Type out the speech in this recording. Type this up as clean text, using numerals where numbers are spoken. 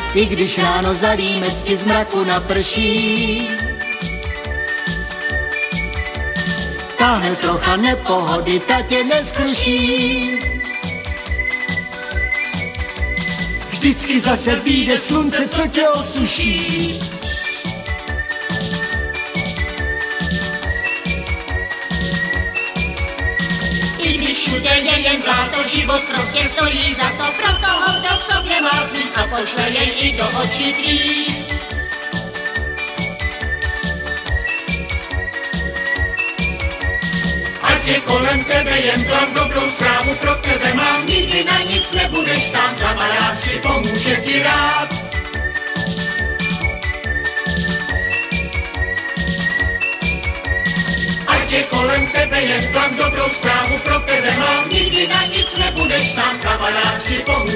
i když ráno za límec ti z mraku naprší. Táhne trocha nepohody, ta tě neskruší. Vždycky zase vyjde slunce, co tě osuší. I když všude je jen bláto, život prostě stojí za to, pro toho, kdo v sobě má cít a pošle jej i do očí tvých. Ať je kolem tebe jen klam, dobrou zprávu pro tebe mám, nikdy na nic nebudeš sám, kamarád si pomůže ti rád. Ať je kolem tebe jen klam, dobrou zprávu pro tebe mám, nikdy na nic nebudeš sám, kamarád si pomůže.